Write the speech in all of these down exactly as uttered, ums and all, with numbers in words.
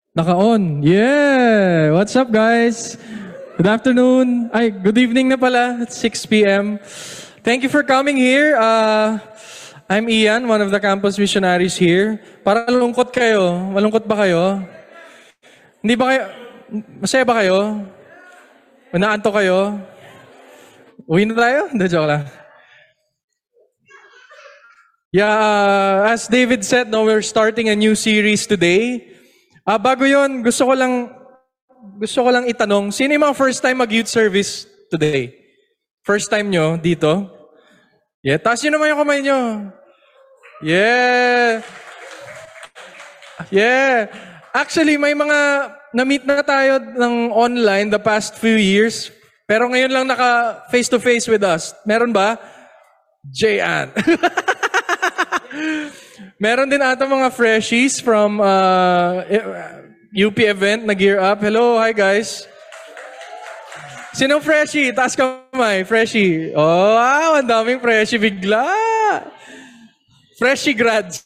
Naka-on. Yeah! What's up, guys? Good afternoon. Ay, good evening na pala. It's six p.m. Thank you for coming here. Uh, I'm Ian, one of the campus missionaries here. Para malungkot kayo. Malungkot ba kayo? Hindi ba kayo? Masaya ba kayo? Manaanto kayo? Uwi na tayo? Hindi, joke lang. Yeah, uh, as David said, no, we're starting a new series today. Ah, bago yon, gusto ko lang gusto ko lang itanong, sino yung mga first time mag-youth service today? First time nyo dito? Yeah, taas nyo naman yung kamay nyo. Yeah. Yeah. Actually, may mga na-meet na tayo ng online the past few years, pero ngayon lang naka face-to-face with us. Meron ba? Jayan. Meron din ata mga freshies from uh, U P event na gear up. Hello, hi guys. Sinong freshie? Taas kamay, freshie. Oh, wow, ang daming freshie bigla. Freshie grads.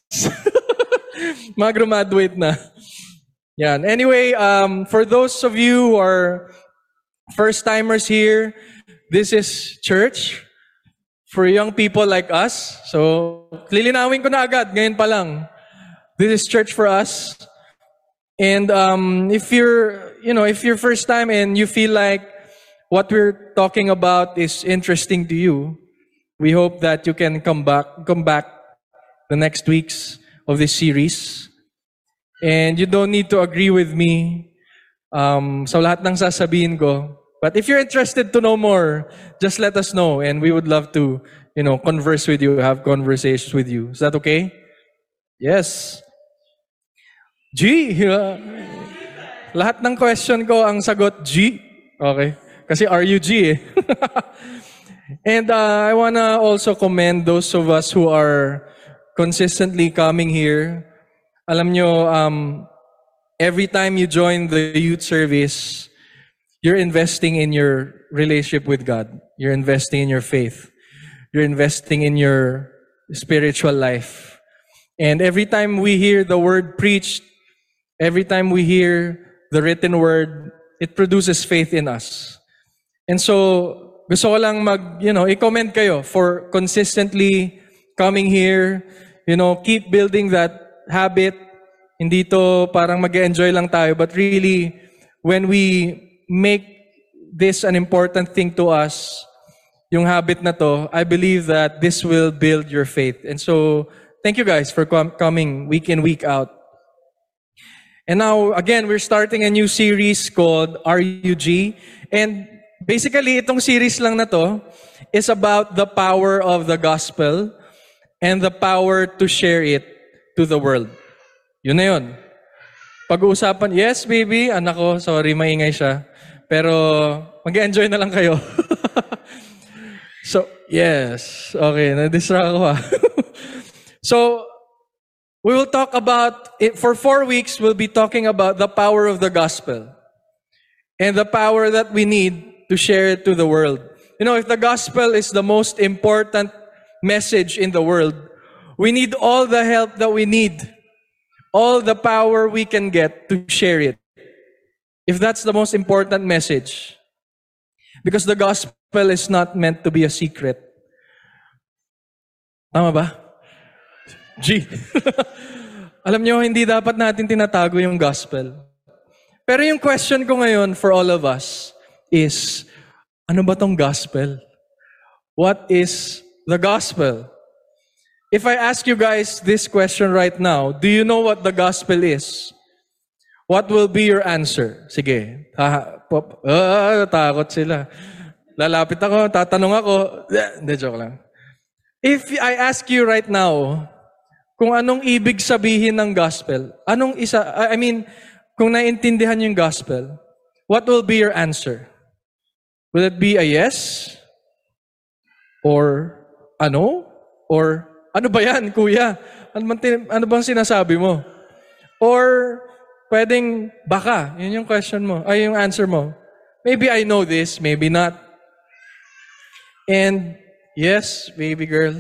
Mga graduate na. Yan. Anyway, um, for those of you who are first-timers here, this is church for young people like us. So, lilinawin ko na agad, ngayon pa lang. This is church for us. And um, if you're, you know, if you're first time and you feel like what we're talking about is interesting to you, we hope that you can come back, come back the next weeks of this series. And you don't need to agree with me um, sa lahat ng sasabihin ko. But if you're interested to know more, just let us know, and we would love to, you know, converse with you, have conversations with you. Is that okay? Yes. G. Lahat ng question ko ang sagot G. Okay. Kasi R U G eh. And uh, I wanna also commend those of us who are consistently coming here. Alam nyo, um, every time you join the youth service, you're investing in your relationship with God. You're investing in your faith. You're investing in your spiritual life. And every time we hear the word preached, every time we hear the written word, it produces faith in us. And so, gusto ko lang mag, you know, i-comment kayo for consistently coming here. You know, keep building that habit. Hindi to parang mag-enjoy lang tayo, but really, when we make this an important thing to us, yung habit na to, I believe that this will build your faith. And so, thank you guys for com- coming week in, week out. And now, again, we're starting a new series called R U G. And basically, itong series lang na to is about the power of the gospel and the power to share it to the world. Yun na yun. Pag-uusapan, yes, baby, anak ko, sorry, maingay siya. Pero, mag-enjoy na lang kayo. So, yes. Okay, na-distract ako ha. So, we will talk about, it, for four weeks, we'll be talking about the power of the gospel. And the power that we need to share it to the world. You know, if the gospel is the most important message in the world, we need all the help that we need. All the power we can get to share it. If that's the most important message. Because the gospel is not meant to be a secret. Tama ba? G. Alam nyo, hindi dapat natin tinatago yung gospel. Pero yung question ko ngayon for all of us is, ano ba tong gospel? What is the gospel? If I ask you guys this question right now, do you know what the gospel is? What will be your answer? Sige. Ah, pop. Ah, takot sila. Lalapit ako, tatanong ako. Hindi, joke lang. If I ask you right now, kung anong ibig sabihin ng gospel, anong isa, I mean, kung naiintindihan yung gospel, what will be your answer? Will it be a yes? Or ano? Or ano ba yan, kuya? Ano, bang, ano bang sinasabi mo? Or pwedeng baka. Yun yung question mo. Ay, yung answer mo. Maybe I know this, maybe not. And yes, baby girl.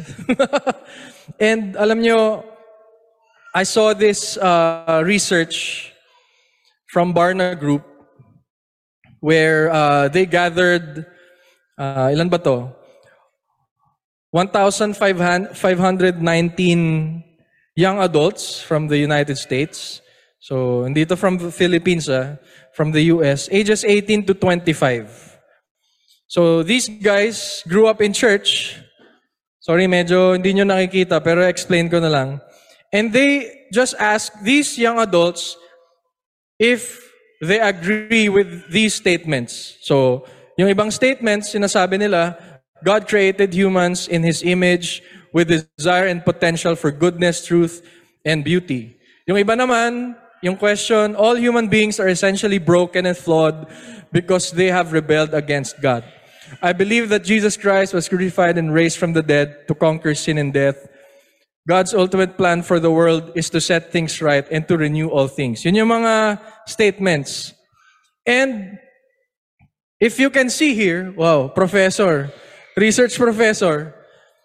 And alam nyo, I saw this uh, research from Barna Group where uh, they gathered, uh, ilan ba to? one thousand five hundred nineteen young adults from the United States. So, hindi to from the Philippines, ah, from the U S, ages eighteen to twenty-five. So, these guys grew up in church. Sorry, medyo hindi nyo nakikita, pero explain ko na lang. And they just asked these young adults if they agree with these statements. So, yung ibang statements, sinasabi nila, God created humans in His image with desire and potential for goodness, truth, and beauty. Yung iba naman, yung question, all human beings are essentially broken and flawed because they have rebelled against God. I believe that Jesus Christ was crucified and raised from the dead to conquer sin and death. God's ultimate plan for the world is to set things right and to renew all things. Yun yung mga statements. And if you can see here, wow, professor, research professor.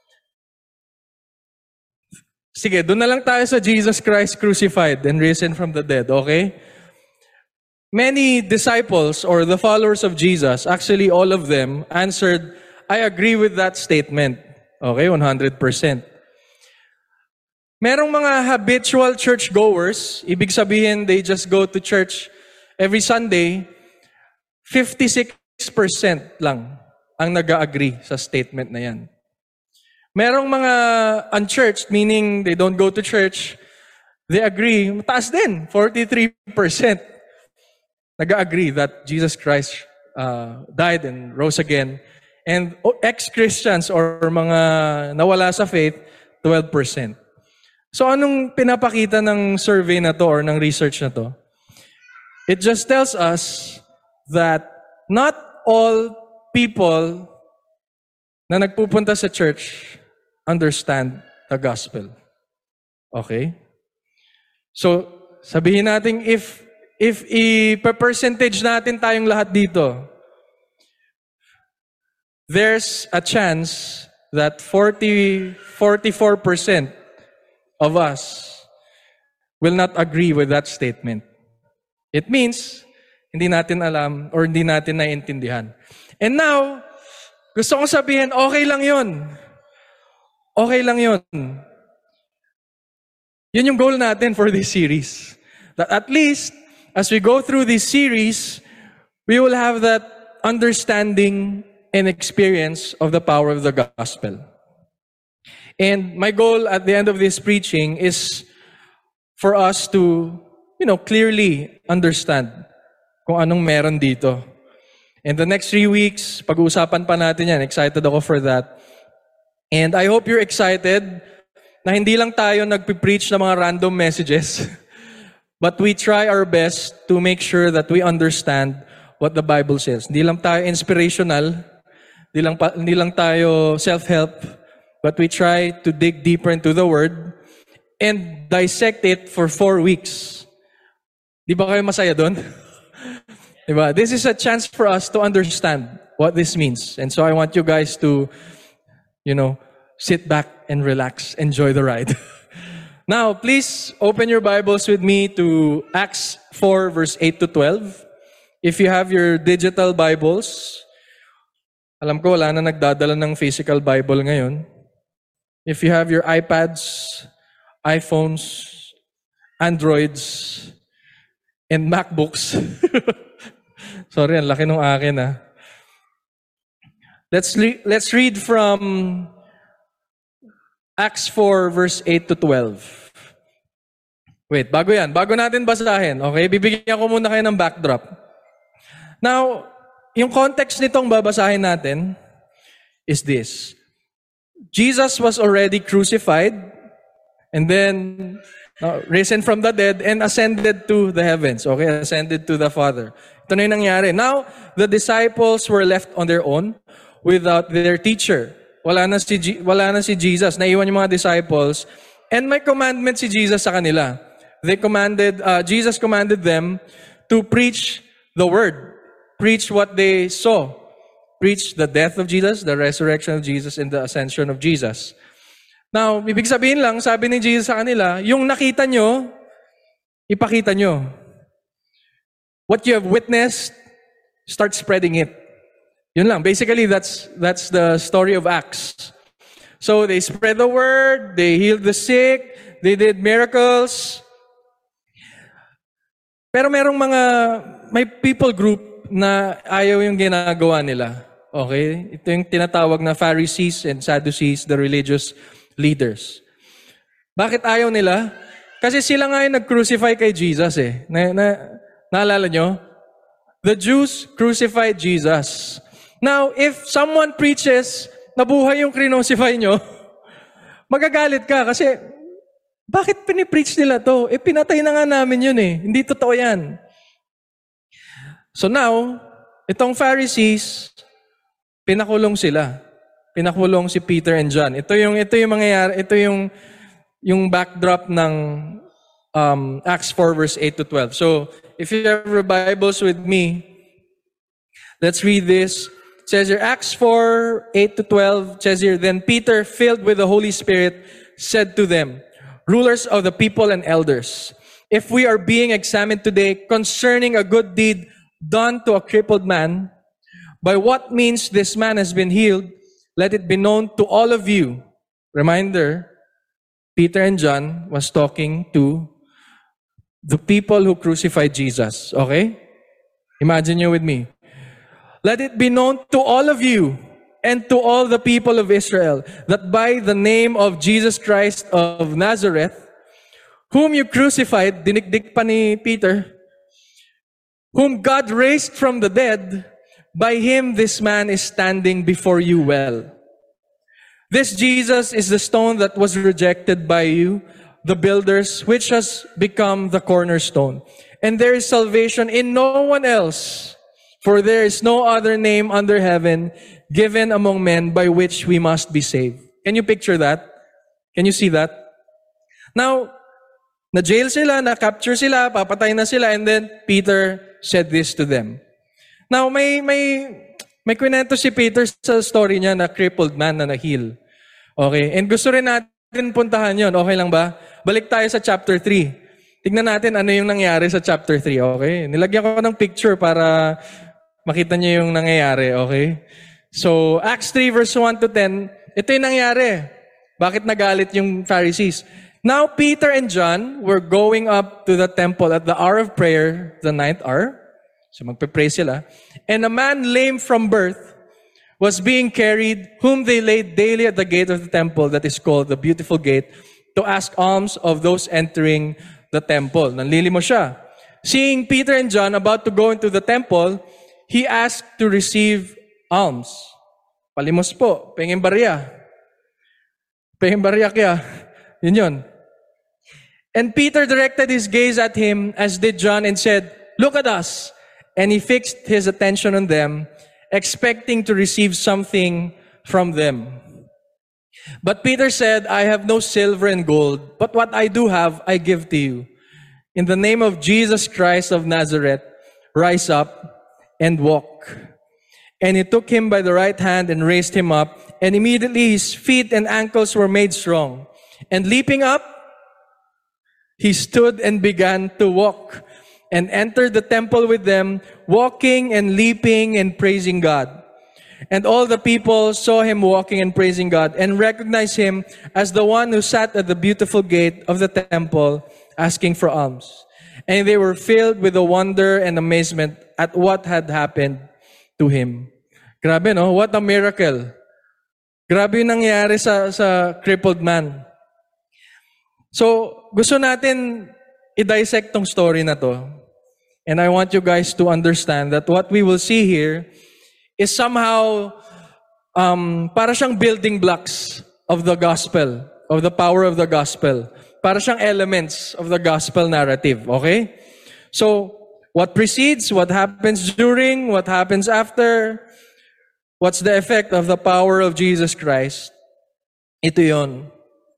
Sige, doon na lang tayo sa Jesus Christ crucified and risen from the dead, okay? Many disciples or the followers of Jesus, actually all of them, answered, I agree with that statement. Okay, one hundred percent. Merong mga habitual churchgoers, ibig sabihin they just go to church every Sunday, fifty-six percent lang ang nag-agree sa statement na yan. Merong mga unchurched, meaning they don't go to church, they agree, mataas din, forty-three percent nag-agree that Jesus Christ uh, died and rose again. And ex-Christians or mga nawala sa faith, twelve percent. So anong pinapakita ng survey na to or ng research na to? It just tells us that not all people na nagpupunta sa church understand the gospel. Okay? So, sabihin natin if if i-percentage natin tayong lahat dito, there's a chance that forty, forty-four percent of us will not agree with that statement. It means, hindi natin alam or hindi natin naiintindihan. And now, gusto kong sabihin, okay lang yun. Okay lang yun. Yun yung goal natin for this series. That at least, as we go through this series, we will have that understanding and experience of the power of the gospel. And my goal at the end of this preaching is for us to, you know, clearly understand kung anong meron dito. In the next three weeks, pag-uusapan pa natin yan. Excited ako for that. And I hope you're excited na hindi lang tayo nagpipreach ng mga random messages, but we try our best to make sure that we understand what the Bible says. Hindi lang tayo inspirational, hindi lang, pa, hindi lang tayo self-help, but we try to dig deeper into the Word and dissect it for four weeks. Di ba kayo masaya doon? Diba? This is a chance for us to understand what this means. And so I want you guys to, you know, sit back and relax, enjoy the ride. Now, please open your Bibles with me to Acts four, verse eight to twelve. If you have your digital Bibles, alam ko wala na nagdadala ng physical Bible ngayon. If you have your iPads, iPhones, Androids, and MacBooks. Sorry, ang laki nung akin ah. Let's, re- let's read from Acts four, verse eight to twelve. Wait, bago yan. Bago natin basahin, okay? Bibigyan ko muna kayo ng backdrop. Now, yung context nitong babasahin natin is this. Jesus was already crucified and then uh, risen from the dead and ascended to the heavens. Okay, ascended to the Father. Ito na yung nangyari. Now, the disciples were left on their own without their teacher. Wala na si, G- wala na si Jesus. Naiwan yung mga disciples. And may commandment si Jesus sa kanila. They commanded, uh, Jesus commanded them to preach the word. Preach what they saw. Preach the death of Jesus, the resurrection of Jesus, and the ascension of Jesus. Now, ibig sabihin lang, sabi ni Jesus sa kanila, yung nakita nyo, ipakita nyo. what you have witnessed, start spreading it. Yun lang. Basically, that's that's the story of Acts. So they spread the word, they healed the sick, they did miracles. Pero merong mga, may people group na ayaw yung ginagawa nila. Okay? Ito yung tinatawag na Pharisees and Sadducees, the religious leaders. Bakit ayaw nila? Kasi sila nga yung nag-crucify kay Jesus eh. Na, na, naalala nyo? The Jews crucified Jesus. Now, if someone preaches na buhay yung crucify nyo, magagalit ka kasi bakit pinipreach nila to? Eh, pinatay na nga namin yun eh. Hindi totoo yan. So now, itong Pharisees, pinakulong sila. Pinakulong si Peter and John. Ito yung, ito yung mangyayari, ito yung, yung backdrop ng um, Acts four verse eight to twelve. So, if you have your Bibles with me, let's read this. It says here, Acts four, eight to twelve, it says here, Then Peter, filled with the Holy Spirit, said to them, Rulers of the people and elders, if we are being examined today concerning a good deed done to a crippled man, by what means this man has been healed, let it be known to all of you. Reminder, Peter and John was talking to the people who crucified Jesus. Okay? Imagine you with me. Let it be known to all of you and to all the people of Israel that by the name of Jesus Christ of Nazareth, whom you crucified, dinikdik pa ni Peter, whom God raised from the dead, by him this man is standing before you well. This Jesus is the stone that was rejected by you, the builders, which has become the cornerstone. And there is salvation in no one else, for there is no other name under heaven given among men by which we must be saved. Can you picture that? Can you see that? Now, na-jail sila, na-capture sila, papatay na sila, and then Peter said this to them. Now, may may may kwento si Peter sa story niya na crippled man na na-heal. Okay? And gusto rin natin puntahan yon. Okay lang ba? Balik tayo sa chapter three. Tignan natin ano yung nangyari sa chapter three. Okay? Nilagyan ko ng picture para makita niyo yung nangyayari. Okay? So, Acts three verse one to ten, ito yung nangyari. Bakit nagalit yung Pharisees? Now, Peter and John were going up to the temple at the hour of prayer, the ninth hour. So, magpe-pray sila. And a man lame from birth was being carried, whom they laid daily at the gate of the temple that is called the Beautiful Gate, to ask alms of those entering the temple. Nanlilimo siya. Seeing Peter and John about to go into the temple, he asked to receive alms. Palimos po. Pengin barya. Pengin barya kaya. Yun yun. And Peter directed his gaze at him, as did John, and said, Look at us. And he fixed his attention on them, expecting to receive something from them. But Peter said, I have no silver and gold, but what I do have, I give to you. In the name of Jesus Christ of Nazareth, rise up and walk. And he took him by the right hand and raised him up, and immediately his feet and ankles were made strong. And leaping up, he stood and began to walk, and entered the temple with them, walking and leaping and praising God. And all the people saw him walking and praising God, and recognized him as the one who sat at the beautiful gate of the temple, asking for alms. And they were filled with the wonder and amazement at what had happened to him. Grabe, no? What a miracle. Grabe yung nangyari sa, sa crippled man. So, gusto natin i-dissect tong story na to. And I want you guys to understand that what we will see here is somehow um, para siyang building blocks of the gospel, of the power of the gospel. Para siyang elements of the gospel narrative, okay? So, what precedes, what happens during, what happens after, what's the effect of the power of Jesus Christ? Ito yon.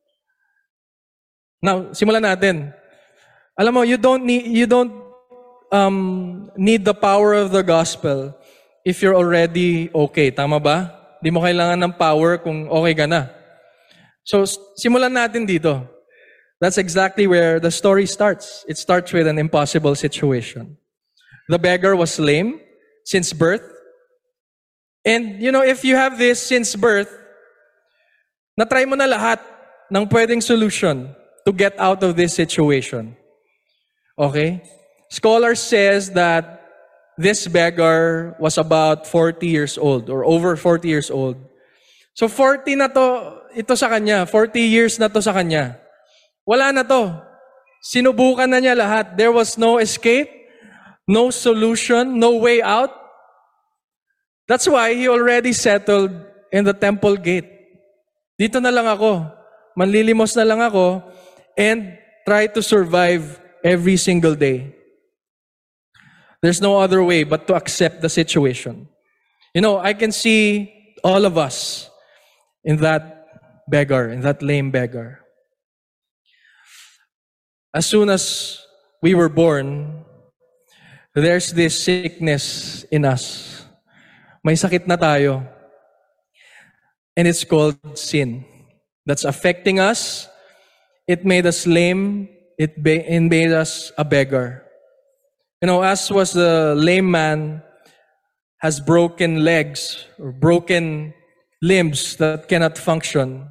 Now, simulan natin. Alam mo, you don't need, you don't um, need the power of the gospel if you're already okay. Tama ba? Di mo kailangan ng power kung okay ka na. So, simulan natin dito. That's exactly where the story starts. It starts with an impossible situation. The beggar was lame since birth. And, you know, if you have this since birth, na-try mo na lahat ng pwedeng solution to get out of this situation. Okay? Scholar says that this beggar was about forty years old or over forty years old. So forty na to, ito sa kanya. forty years na to sa kanya. Wala na to. Sinubukan na niya lahat. There was no escape, no solution, no way out. That's why he already settled in the temple gate. Dito na lang ako. Manlilimos na lang ako and try to survive every single day. There's no other way but to accept the situation. You know, I can see all of us in that beggar, in that lame beggar. As soon as we were born, there's this sickness in us. May sakit na tayo. And it's called sin. That's affecting us. It made us lame. It made us a beggar. You know, as was the lame man has broken legs or broken limbs that cannot function,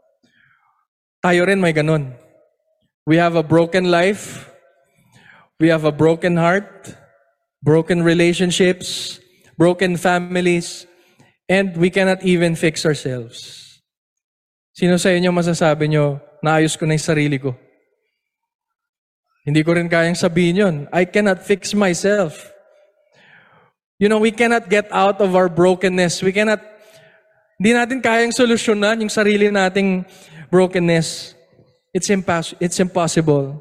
tayo rin may ganun. We have a broken life. We have a broken heart, broken relationships, broken families, and we cannot even fix ourselves. Sino sa inyo masasabi nyo, naayos ko na yung sarili ko? Hindi ko rin kayang sabihin yun. I cannot fix myself. You know, we cannot get out of our brokenness. We cannot, hindi natin kayang solusyonan yung sarili nating brokenness. It's impas- it's impossible.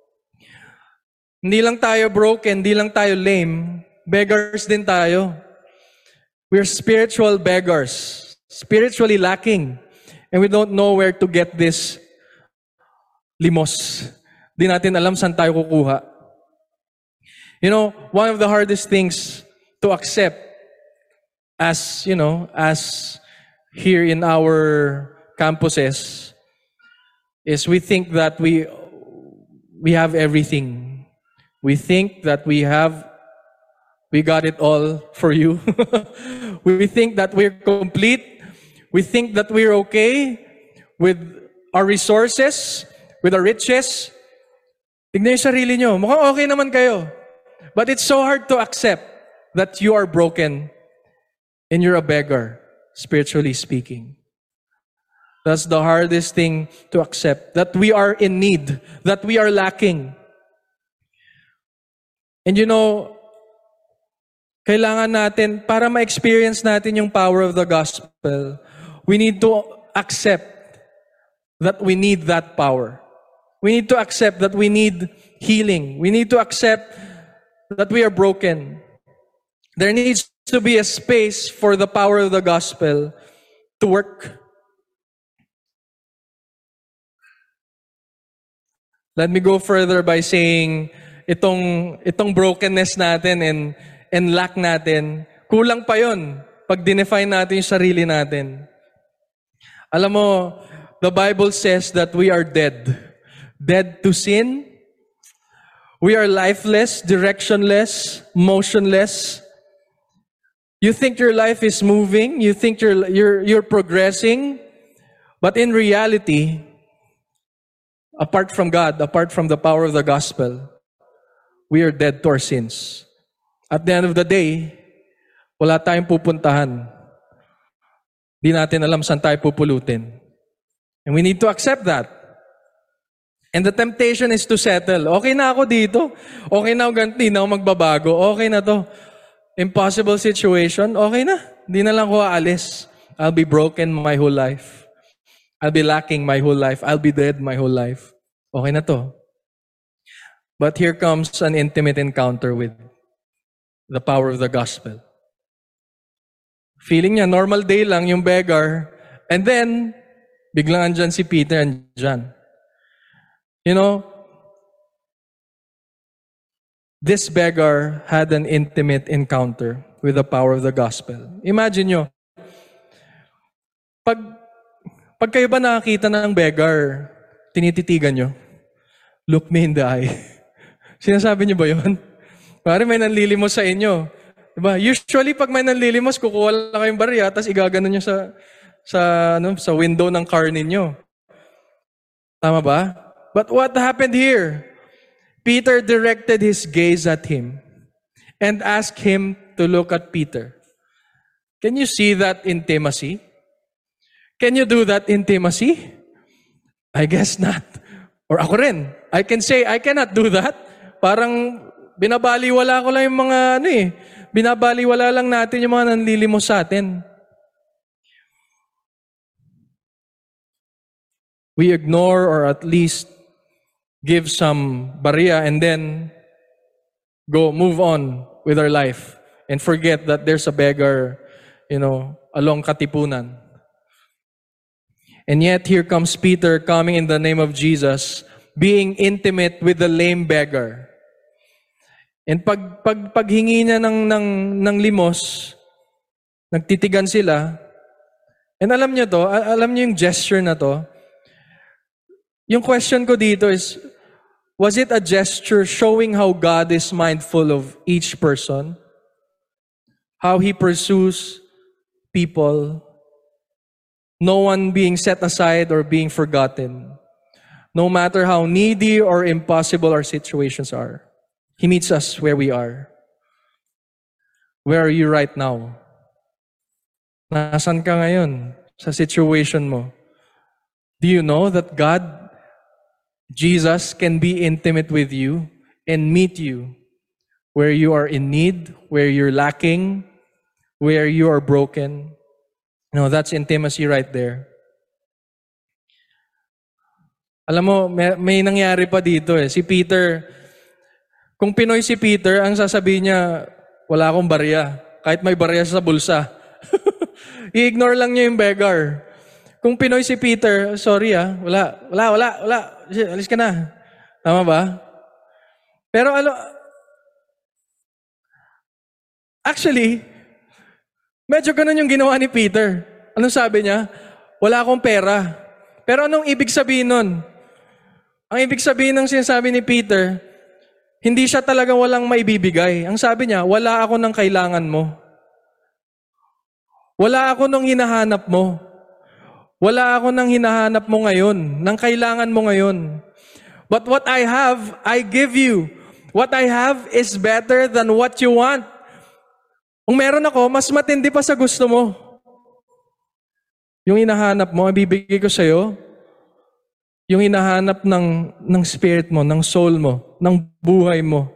Hindi lang tayo broken, hindi lang tayo lame. Beggars din tayo. We're spiritual beggars. Spiritually lacking. And we don't know where to get this limos. Di natin alam saan tayo kukuha. You know, one of the hardest things to accept as, you know, as here in our campuses is we think that we we have everything. We think that we have we got it all for you. We think that we're complete. We think that we're okay with our resources, with our riches. Tignan yung sarili nyo. Mukhang okay naman kayo. But it's so hard to accept that you are broken and you're a beggar, spiritually speaking. That's the hardest thing to accept. That we are in need. That we are lacking. And you know, kailangan natin, para ma-experience natin yung power of the gospel, we need to accept that we need that power. We need to accept that we need healing. We need to accept that we are broken. There needs to be a space for the power of the gospel to work. Let me go further by saying, itong, itong brokenness natin and, and lack natin, kulang pa yun pag dinefine natin yung sarili natin. Alam mo, the Bible says that we are dead. Dead to sin. We are lifeless, directionless, motionless. You think your life is moving, you think you're, you're, you're progressing, but in reality, apart from God, apart from the power of the gospel, we are dead to our sins. At the end of the day, wala tayong pupuntahan. Di natin alam saan tayo pupulutin. And we need to accept that. And the temptation is to settle. Okay na ako dito. Okay na ako ganito. Di na ako magbabago. Okay na to. Impossible situation. Okay na. Di na lang ako aalis. I'll be broken my whole life. I'll be lacking my whole life. I'll be dead my whole life. Okay na to. But here comes an intimate encounter with the power of the gospel. Feeling niya, normal day lang yung beggar. And then, biglang andyan si Peter and John. You know, this beggar had an intimate encounter with the power of the gospel. Imagine nyo, pag, pag kayo ba nakakita ng beggar, tinititigan nyo, look me in the eye. Sinasabi nyo ba yun? Pare, may nanlilimos sa inyo. Diba? Usually, pag may nanlilimos, kukuha lang kayong barya, tapos igaganon nyo sa, sa, ano, sa window ng car ninyo. Tama ba? But what happened here? Peter directed his gaze at him and asked him to look at Peter. Can you see that intimacy? Can you do that intimacy? I guess not. Or ako rin. I can say, I cannot do that. Parang binabaliwala ko lang yung mga ano eh. Binabaliwala lang natin yung mga nanlilimos sa atin. We ignore or at least give some barya and then go move on with our life and forget that there's a beggar, you know, along Katipunan. And yet here comes Peter coming in the name of Jesus, being intimate with the lame beggar. And pag, pag paghingi niya ng, ng, ng limos, nagtitigan sila. And alam niyo to, alam niyo yung gesture na to. Yung question ko dito is, was it a gesture showing how God is mindful of each person? How He pursues people? No one being set aside or being forgotten. No matter how needy or impossible our situations are. He meets us where we are. Where are you right now? Nasaan ka ngayon sa situation mo? Do you know that God, Jesus, can be intimate with you and meet you where you are in need, where you're lacking, where you are broken? No, that's intimacy right there. Alam mo, may, may nangyari pa dito eh. Si Peter, kung Pinoy si Peter, ang sasabihin niya, wala akong barya. Kahit may barya sa bulsa. I-ignore lang niya yung beggar. Kung Pinoy si Peter, sorry ah, wala, wala, wala, wala. Alis ka na. Tama ba? Pero ano, actually, medyo ganun yung ginawa ni Peter. Anong sabi niya? Wala akong pera. Pero anong ibig sabihin nun? Ang ibig sabihin ng sinasabi ni Peter, hindi siya talagang walang maibibigay. Ang sabi niya, wala ako ng kailangan mo. Wala ako ng hinahanap mo. Wala ako ng hinahanap mo ngayon, ng kailangan mo ngayon. But what I have, I give you. What I have is better than what you want. Kung meron ako, mas matindi pa sa gusto mo. Yung hinahanap mo, ibibigay ko sa'yo. Yung hinahanap ng, ng spirit mo, ng soul mo, ng buhay mo.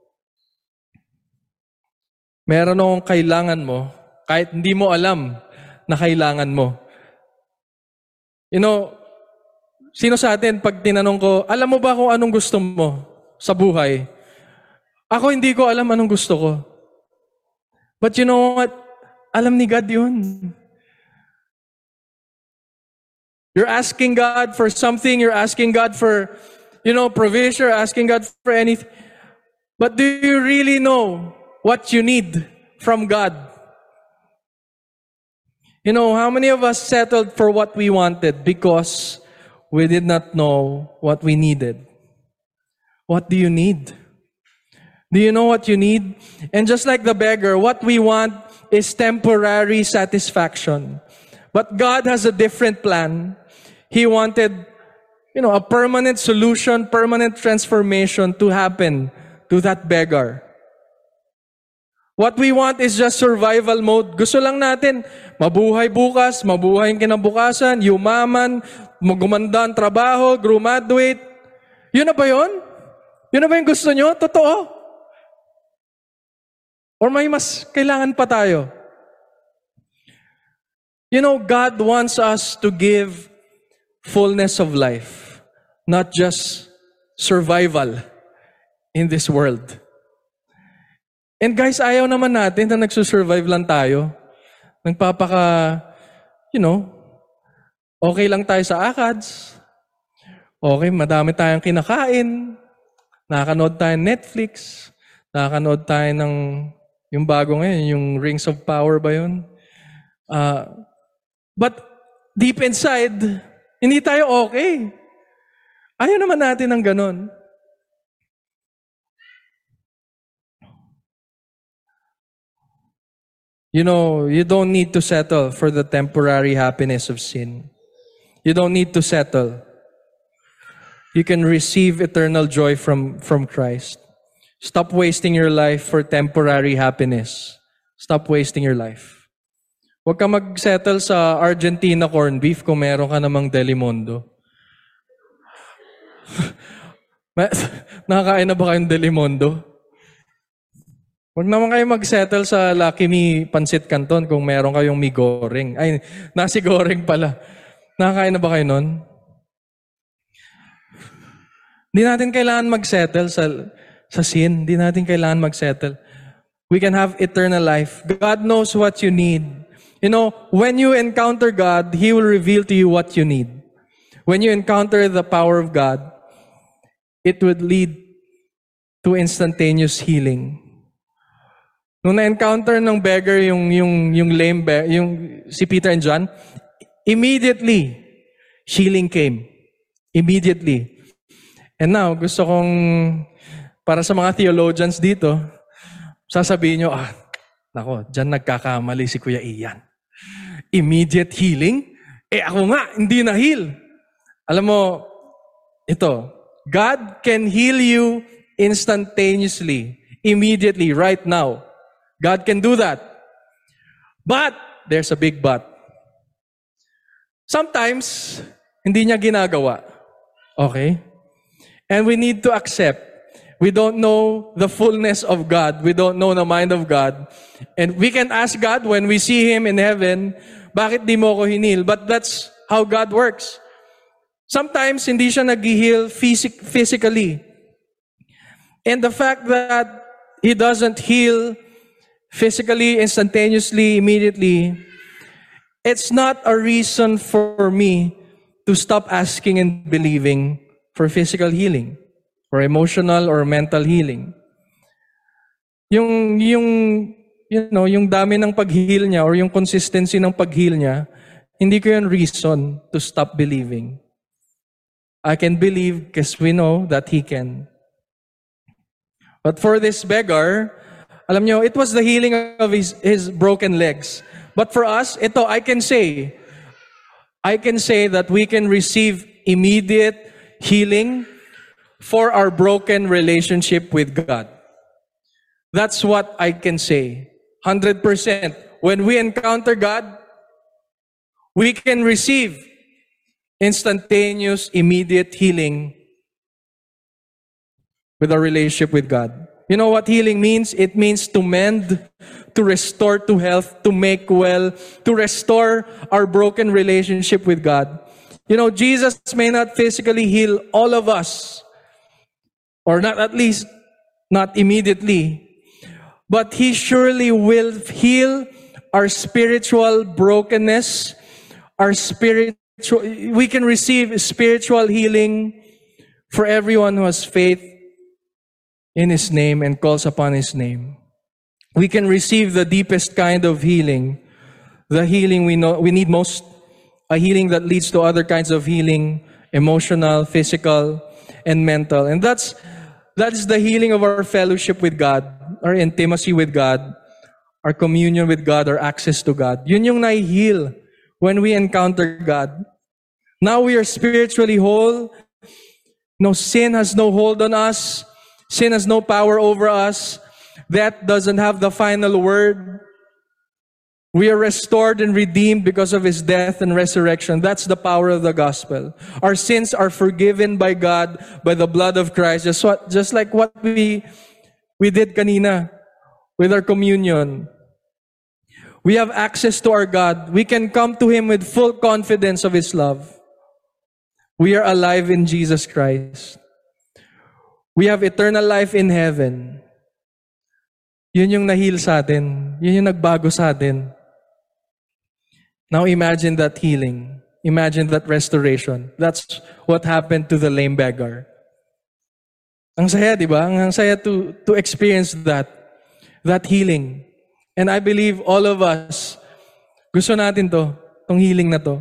Meron akong kailangan mo, kahit hindi mo alam na kailangan mo. You know, sino sa atin, pag tinanong ko, alam mo ba kung anong gusto mo sa buhay? Ako hindi ko alam anong gusto ko. But you know what? Alam ni God yun. You're asking God for something, you're asking God for, you know, provision, you're asking God for anything. But do you really know what you need from God? You know, how many of us settled for what we wanted because we did not know what we needed? What do you need? Do you know what you need? And just like the beggar, what we want is temporary satisfaction. But God has a different plan. He wanted, you know, a permanent solution, permanent transformation to happen to that beggar. What we want is just survival mode. Gusto lang natin mabuhay bukas, mabuhay yung kinabukasan, yumaman, magumanda ang trabaho, graduate. Yun na ba yun? Yun na ba yung gusto nyo? Totoo? Or may mas kailangan pa tayo? You know, God wants us to give fullness of life, not just survival in this world. And guys, ayaw naman natin na nagsusurvive lang tayo. Nagpapaka, you know, okay lang tayo sa akads. Okay, madami tayong kinakain. Nakakanood tayo ng Netflix. Nakakanood tayo ng, yung bago ngayon, yung Rings of Power ba yun? Uh, but deep inside, hindi tayo okay. Ayaw naman natin ng ganon. You know, you don't need to settle for the temporary happiness of sin. You don't need to settle. You can receive eternal joy from, from Christ. Stop wasting your life for temporary happiness. Stop wasting your life. Huwag ka mag-settle sa Argentina corned beef kung meron ka namang Delimundo. Nakakain na ba kayong Delimundo? Huwag naman kayo mag-settle sa Lucky Me Pancit Canton kung meron kayong mi goreng. Ay, nasi goreng pala. Nakakain na ba kayo nun? Hindi natin kailangan mag-settle sa, sa sin. Hindi natin kailangan mag-settle. We can have eternal life. God knows what you need. You know, when you encounter God, He will reveal to you what you need. When you encounter the power of God, it would lead to instantaneous healing. Nung na-encounter ng beggar yung yung yung lame be- yung si Peter and John, immediately healing came. Immediately. And now, gusto kong para sa mga theologians dito, sasabihin nyo, ah, nako, dyan nagkakamali si Kuya Ian. Immediate healing? Eh ako nga, hindi na heal. Alam mo, ito, God can heal you instantaneously, immediately, right now. God can do that. But, there's a big but. Sometimes, hindi niya ginagawa. Okay? And we need to accept. We don't know the fullness of God. We don't know the mind of God. And we can ask God when we see Him in heaven, bakit di mo ko hinil? But that's how God works. Sometimes, hindi siya nag-heal phys- physically. And the fact that He doesn't heal physically, instantaneously, immediately, it's not a reason for me to stop asking and believing for physical healing, or emotional or mental healing. Yung, yung, you know, yung dami ng pag-heal niya or yung consistency ng pag-heal niya, hindi ko yun reason to stop believing. I can believe because we know that He can. But for this beggar, alam nyo, it was the healing of his, his broken legs. But for us, ito, I can say, I can say that we can receive immediate healing for our broken relationship with God. That's what I can say. one hundred percent. When we encounter God, we can receive instantaneous, immediate healing with our relationship with God. You know what healing means? It means to mend, to restore to health, to make well, to restore our broken relationship with God. You know, Jesus may not physically heal all of us, or not at least, not immediately, but He surely will heal our spiritual brokenness, our spiritual, we can receive spiritual healing for everyone who has faith in His name and calls upon His name. We can receive the deepest kind of healing, the healing we know we need most, a healing that leads to other kinds of healing, emotional, physical, and mental. And that's that is the healing of our fellowship with God, our intimacy with God, our communion with God, our access to God. Yun yung nai-heal when we encounter God. Now we are spiritually whole. No sin has no hold on us. Sin has no power over us. Death doesn't have the final word. We are restored and redeemed because of His death and resurrection. That's the power of the gospel. Our sins are forgiven by God by the blood of Christ. Just what, just like what we we did kanina with our communion. We have access to our God. We can come to Him with full confidence of His love. We are alive in Jesus Christ. We have eternal life in heaven. Yun yung nahil sa atin. Yun yung nagbago sa atin. Now imagine that healing. Imagine that restoration. That's what happened to the lame beggar. Ang saya, di ba? Ang saya to, to experience that. That healing. And I believe all of us, gusto natin to, tong healing na to.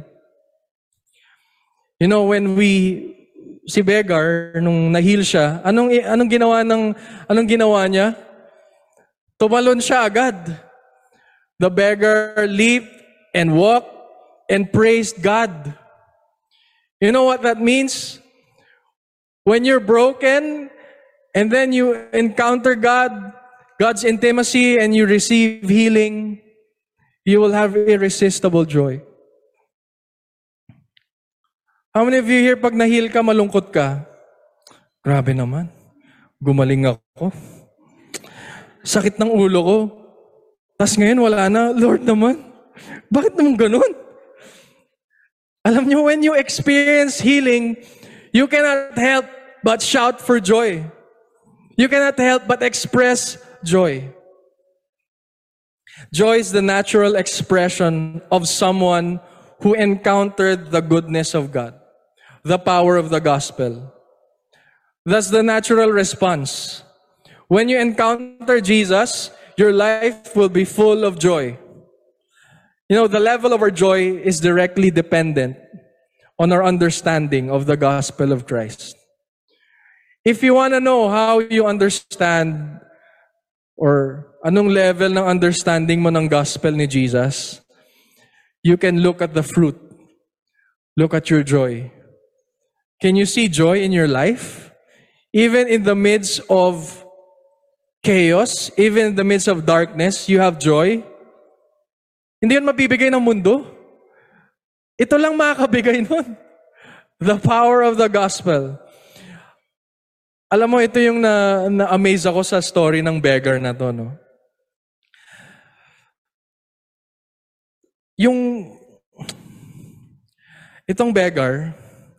You know, when we, si beggar, nung nahil siya, anong, anong ginawa ng, anong ginawa niya? Tumalon siya agad. The beggar leaped and walked and praised God. You know what that means? When you're broken and then you encounter God, God's intimacy, and you receive healing, you will have irresistible joy. How many of you here, pag na-heal ka, malungkot ka? Grabe naman. Gumaling ako. Sakit ng ulo ko. Tapos ngayon, wala na. Lord naman, bakit naman ganun? Alam nyo, when you experience healing, you cannot help but shout for joy. You cannot help but express joy. Joy is the natural expression of someone who encountered the goodness of God, the power of the gospel. That's the natural response. When you encounter Jesus, your life will be full of joy. You know, the level of our joy is directly dependent on our understanding of the gospel of Christ. If you want to know how you understand or anong level ng understanding mo ng gospel ni Jesus, you can look at the fruit. Look at your joy. Can you see joy in your life? Even in the midst of chaos, even in the midst of darkness, you have joy. Hindi yun mabibigay ng mundo. Ito lang makakabigay nun. The power of the gospel. Alam mo, ito yung na, na-amaze ako sa story ng beggar na to, no? Yung, itong beggar,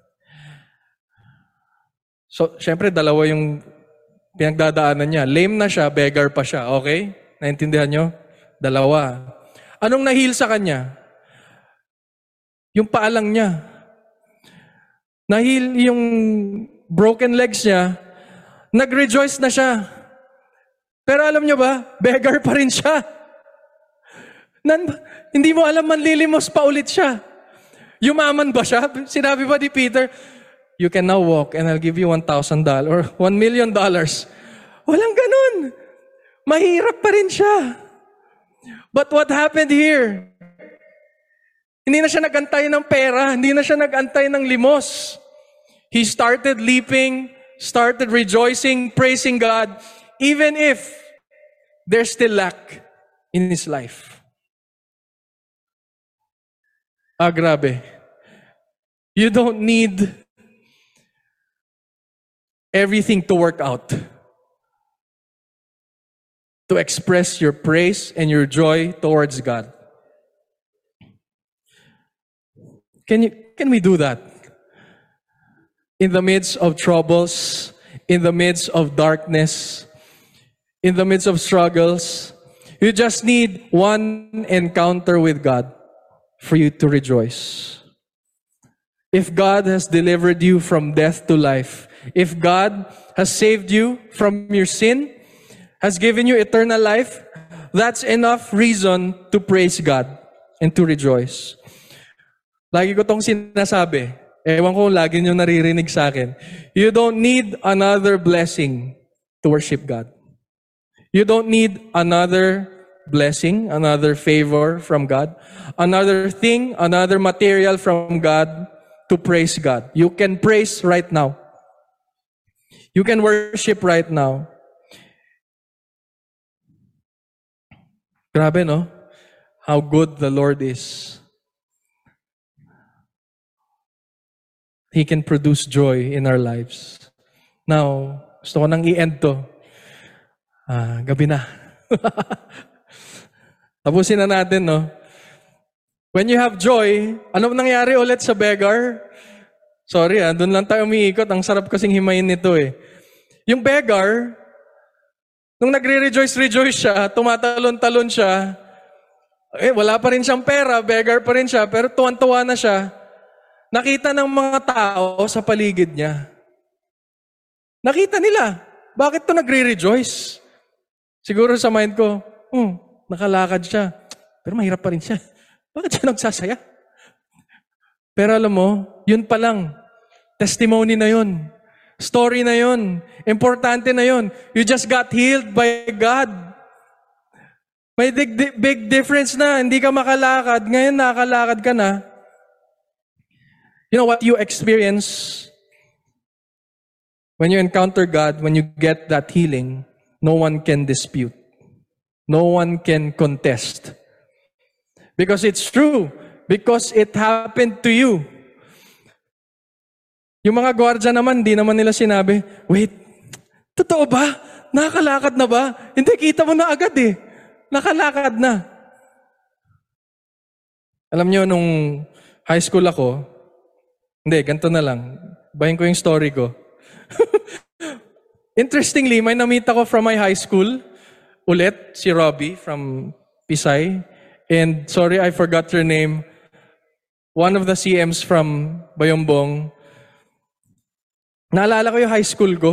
so, syempre, dalawa yung pinagdadaanan niya. Lame na siya, beggar pa siya. Okay? Naintindihan nyo? Dalawa. Anong na-heal sa kanya? Yung paalang niya. Na-heal yung broken legs niya. Nag-rejoice na siya. Pero alam nyo ba, beggar pa rin siya. Nan, hindi mo alam, manlilimos pa ulit siya. Yumaman ba siya? Sinabi ba ni Peter, you can now walk and I'll give you one thousand dollars or one million dollars. Walang ganun. Mahirap pa rin siya. But what happened here? Hindi na siya nag-antay ng pera. Hindi na siya nag-antay ng limos. He started leaping, started rejoicing, praising God, even if there's still lack in his life. Ah, grabe. You don't need everything to work out to express your praise and your joy towards God. Can you, can we do that? In the midst of troubles, in the midst of darkness, in the midst of struggles, you just need one encounter with God for you to rejoice. If God has delivered you from death to life, if God has saved you from your sin, has given you eternal life, that's enough reason to praise God and to rejoice. Lagi ko tong sinasabi. Ewan ko lagi nyo naririnig sa akin. You don't need another blessing to worship God. You don't need another blessing, another favor from God, another thing, another material from God to praise God. You can praise right now. You can worship right now. Grabe, no? How good the Lord is. He can produce joy in our lives. Now, gusto ko nang i-end to. Ah, gabi na. Tapusin na natin, no? When you have joy, ano nangyari ulit sa beggar? Sorry, ah, doon lang tayo umiikot. Ang sarap kasing himayin nito, eh. Yung beggar, nung nagre-rejoice-rejoice siya, tumatalon-talon siya, eh, wala pa rin siyang pera, beggar pa rin siya, pero tuwan-tuwa na siya. Nakita ng mga tao sa paligid niya. Nakita nila, bakit to nagre-rejoice? Siguro sa mind ko, hmm, nakalakad siya, pero mahirap pa rin siya. Bakit siya nagsasaya? Pero alam mo, yun pa lang, testimony na yun. Story na yun. Importante na yun. You just got healed by God. May big, big difference na. Hindi ka makalakad. Ngayon nakakalakad ka na. You know what you experience when you encounter God, when you get that healing, no one can dispute. No one can contest. Because it's true. Because it happened to you. Yung mga gwardiya naman, di naman nila sinabi, wait, totoo ba? Nakakalakad na ba? Hindi, kita mo na agad eh. Nakalakad na. Alam nyo, nung high school ako, hindi, ganito na lang. Bahin ko yung story ko. Interestingly, may na-meet ako from my high school. Ulit, si Robbie from Pisay. And sorry, I forgot your name. One of the C Ms from Bayombong. Naalala ko yung high school ko.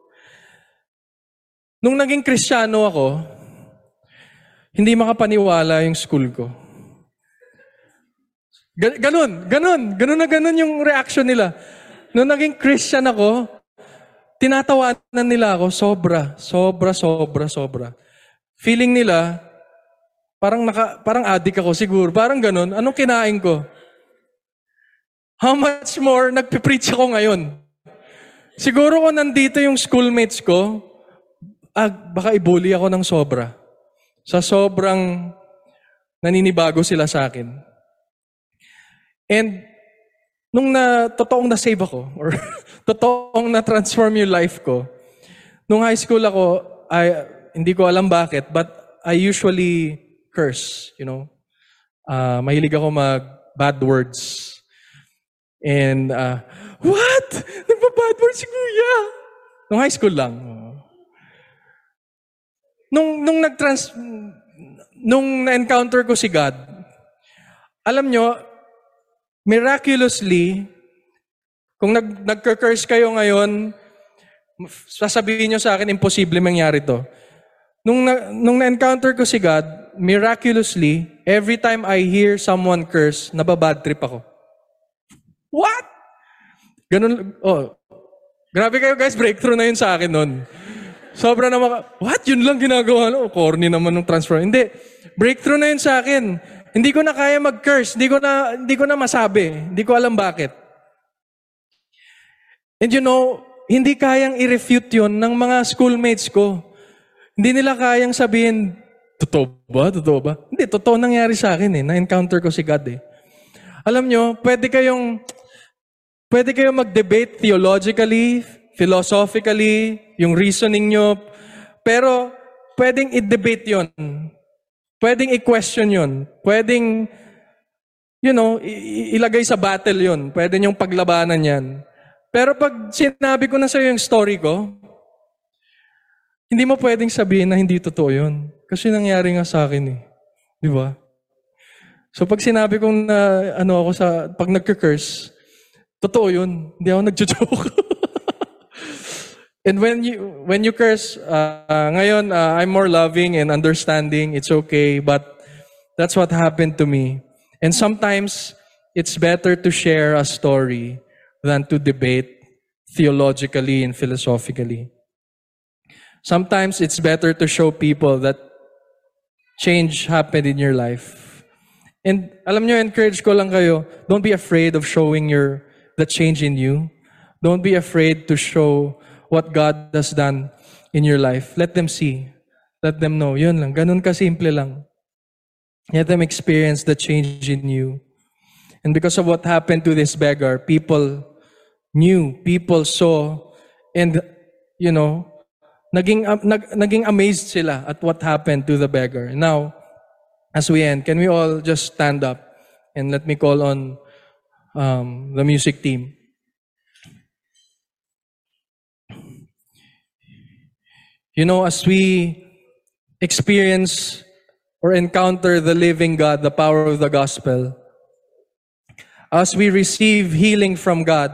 Nung naging Kristiyano ako, hindi makapaniwala yung school ko. Ganon, ganon, ganon na ganon yung reaction nila. Nung naging Christian ako, tinatawanan nila ako, sobra, sobra, sobra, sobra. Feeling nila, parang naka, parang addict ako siguro, parang ganon. Anong kinain ko? How much more nagpipreach ako ngayon? Siguro kung nandito yung schoolmates ko, ah, baka ibully ako ng sobra. Sa sobrang naninibago sila sa akin. And nung na, totoong na-save ako, or totoong na-transform yung life ko, nung high school ako, I, hindi ko alam bakit, but I usually curse, you know. Uh, mahilig ako mag-bad words. And, uh, what? Nagpa-bad words si Kuya? Nung high school lang. Nung, nung nag-trans, nung na-encounter ko si God, alam nyo, miraculously, kung nag, nagka-curse kayo ngayon, sasabihin nyo sa akin, imposible mangyari to. Nung, na, nung na-encounter ko si God, miraculously, every time I hear someone curse, nababad trip ako. What? Ganun, oh. Grabe kayo guys, breakthrough na yun sa akin nun. Sobra na maka, what? Yun lang ginagawa. Oh, corny naman ng transfer. Hindi. Breakthrough na yun sa akin. Hindi ko na kaya mag-curse. Hindi ko na, hindi ko na masabi. Hindi ko alam bakit. And you know, hindi kayang i-refute yun ng mga schoolmates ko. Hindi nila kayang sabihin, totoo ba? Totoo ba? Hindi, totoo nangyari sa akin eh. Na-encounter ko si God eh. Alam nyo, pwede kayong, pwede kayong mag-debate theologically, philosophically, yung reasoning nyo, pero pwedeng i-debate yon. Pwedeng i-question yon. Pwedeng, you know, i- ilagay sa battle yon. Pwede nyong paglabanan yan. Pero pag sinabi ko na sa'yo yung story ko, hindi mo pwedeng sabihin na hindi totoo yun. Kasi nangyari nga sa akin eh. Di ba? So pag sinabi kong na, ano ako sa, pag nagka-curse, totoo yun. Hindi ako nagjo-joke. And when you when you curse, uh, uh, ngayon, uh, I'm more loving and understanding. It's okay, but that's what happened to me. And sometimes, it's better to share a story than to debate theologically and philosophically. Sometimes, it's better to show people that change happened in your life. And alam nyo, encourage ko lang kayo, don't be afraid of showing your the change in you. Don't be afraid to show what God has done in your life. Let them see. Let them know. Yun lang. Ganun kasimple lang. Let them experience the change in you. And because of what happened to this beggar, people knew, people saw, and, you know, naging, uh, nag, naging amazed sila at what happened to the beggar. Now, as we end, can we all just stand up and let me call on um, the music team. You know, as we experience or encounter the living God, the power of the gospel, as we receive healing from God,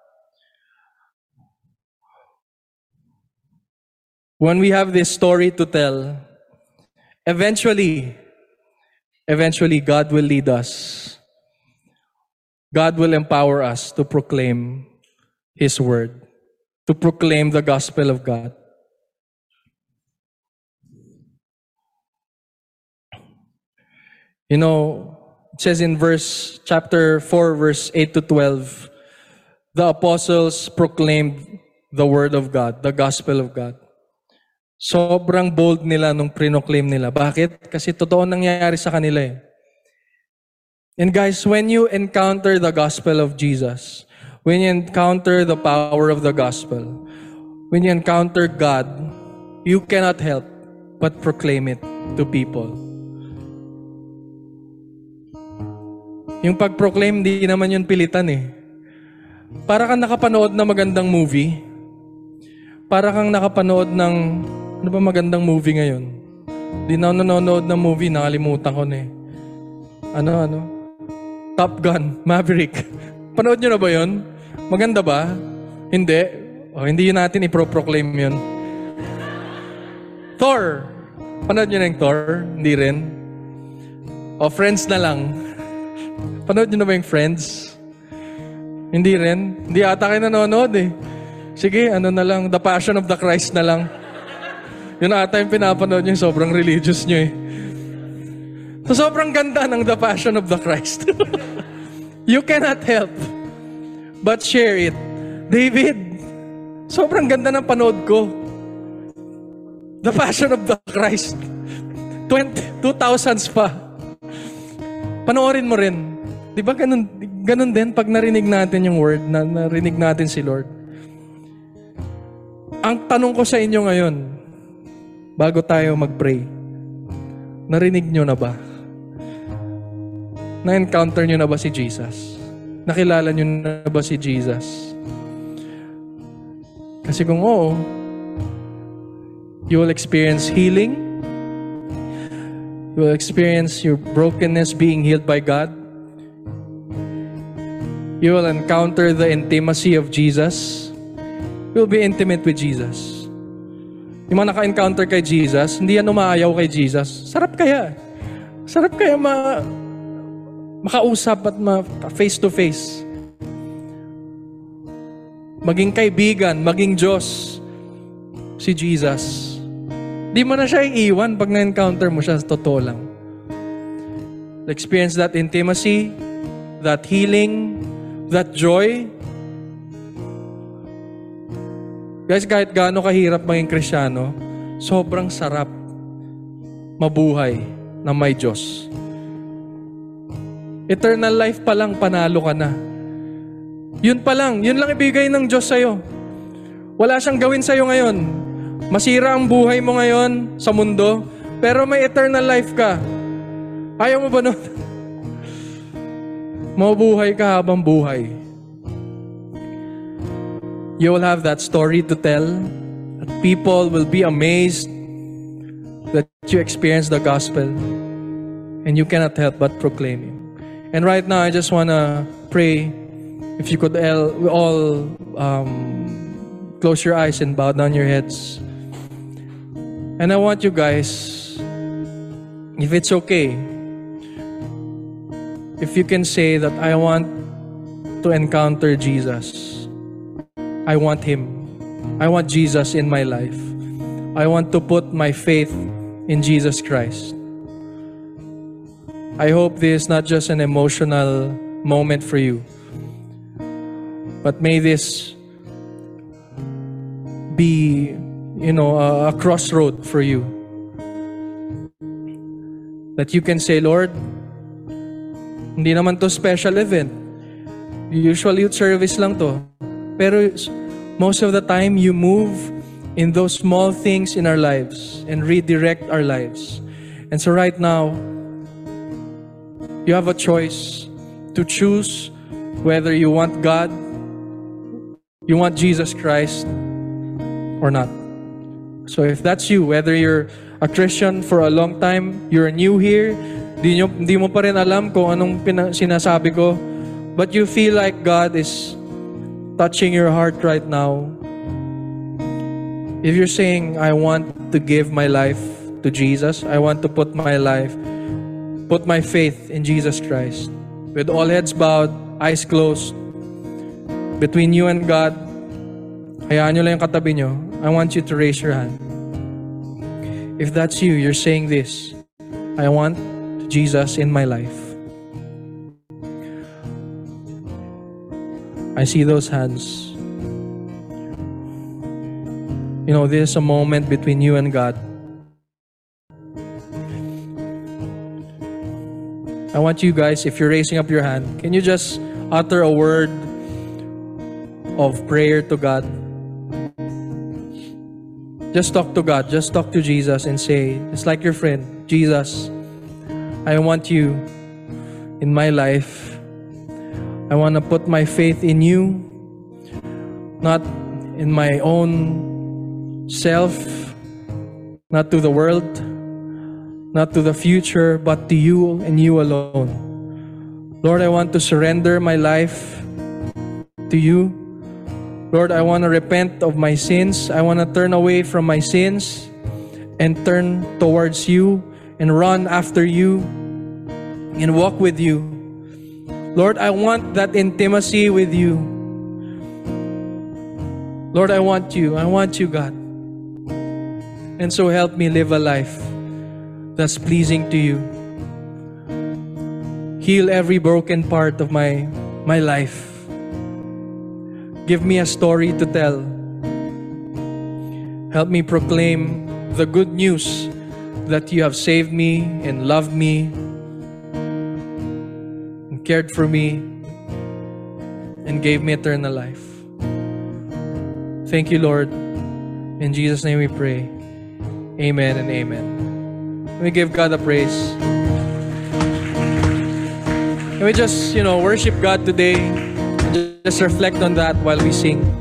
when we have this story to tell, eventually, eventually God will lead us. God will empower us to proclaim His word, to proclaim the gospel of God. You know, it says in verse, chapter four, verse eight to twelve, the apostles proclaimed the word of God, the gospel of God. Sobrang bold nila nung pre-proclaim nila. Bakit? Kasi totoo nangyayari sa kanila eh. And guys, when you encounter the gospel of Jesus, when you encounter the power of the gospel, when you encounter God, you cannot help but proclaim it to people. Yung pag-proclaim, di naman yun pilitan eh. Para kang nakapanood na magandang movie. Para kang nakapanood ng, ano ba magandang movie ngayon? Di na ako nanonood ng movie, nakalimutan ko na eh. Ano, ano? Top Gun, Maverick. Panood nyo na ba yun? Maganda ba? Hindi. O, hindi yun natin ipro-proclaim yun. Thor. Panood nyo na yung Thor? Hindi rin. O, Friends na lang. Panood nyo na ba yung Friends? Hindi rin. Hindi ata kayo nanonood eh. Sige, ano na lang, The Passion of the Christ na lang. Yun ata yung pinapanood nyo, sobrang religious nyo eh. So, sobrang ganda ng The Passion of the Christ. You cannot help but share it. David, sobrang ganda ng panood ko. The Passion of the Christ. twenty, two thousands pa. Panoorin mo rin. Di ba ganun, ganun din pag narinig natin yung word, na narinig natin si Lord. Ang tanong ko sa inyo ngayon, bago tayo mag-pray, narinig nyo na ba? Na-encounter nyo na ba si Jesus? Nakilala nyo na ba si Jesus? Kasi kung oo, you will experience healing. You will experience your brokenness being healed by God. You will encounter the intimacy of Jesus. You will be intimate with Jesus. Yung mga naka-encounter kay Jesus, hindi yan umaayaw kay Jesus. Sarap kaya. Sarap kaya ma makausap at ma face to face. Maging kaibigan, maging Diyos si Jesus. Di mo na siya iiwan pag na-encounter mo siya, totoo lang. Experience that intimacy, that healing, that joy. Guys, kahit gaano kahirap maging Kristiyano, sobrang sarap mabuhay na may Diyos. Eternal life pa lang, panalo ka na. Yun pa lang, yun lang ibigay ng Diyos sa'yo. Wala siyang gawin sa'yo ngayon. Masira ang buhay mo ngayon sa mundo, pero may eternal life ka. Ayaw mo ba nun? Mabuhay ka habang buhay. You will have that story to tell. That people will be amazed that you experience the gospel. And you cannot help but proclaim it. And right now, I just want to pray. If you could all um, close your eyes and bow down your heads. And I want you guys, if it's okay, if you can say that I want to encounter Jesus. I want Him. I want Jesus in my life. I want to put my faith in Jesus Christ. I hope this is not just an emotional moment for you, but may this be, you know, a, a crossroad for you. That you can say, Lord, hindi naman to special event. Usually youth service lang to. Pero most of the time, you move in those small things in our lives and redirect our lives. And so right now, you have a choice to choose whether you want God, you want Jesus Christ, or not. So if that's you, whether you're a Christian for a long time, you're new here, di, nyo, di mo pa rin alam kung anong pina- sinasabi ko, but you feel like God is touching your heart right now. If you're saying, I want to give my life to Jesus, I want to put my life, put my faith in Jesus Christ, with all heads bowed, eyes closed, between you and God, hayaan nyo lang yung katabi nyo. I want you to raise your hand. If that's you, you're saying this, I want to Jesus in my life? I see those hands. You know, this is a moment between you and God. I want you guys, if you're raising up your hand, can you just utter a word of prayer to God? Just talk to God. Just talk to Jesus and say, it's like your friend, Jesus, I want you in my life. I want to put my faith in you, not in my own self, not to the world, not to the future, but to you and you alone. Lord, I want to surrender my life to you. Lord, I want to repent of my sins. I want to turn away from my sins and turn towards you and run after you and walk with you. Lord, I want that intimacy with you. Lord, I want you. I want you, God. And so help me live a life that's pleasing to you. Heal every broken part of my, my life. Give me a story to tell. Help me proclaim the good news that you have saved me and loved me and cared for me and gave me eternal life. Thank you, Lord. In Jesus' name we pray. Amen and amen. Let me give God a praise. Can we just, you know, worship God today and just reflect on that while we sing?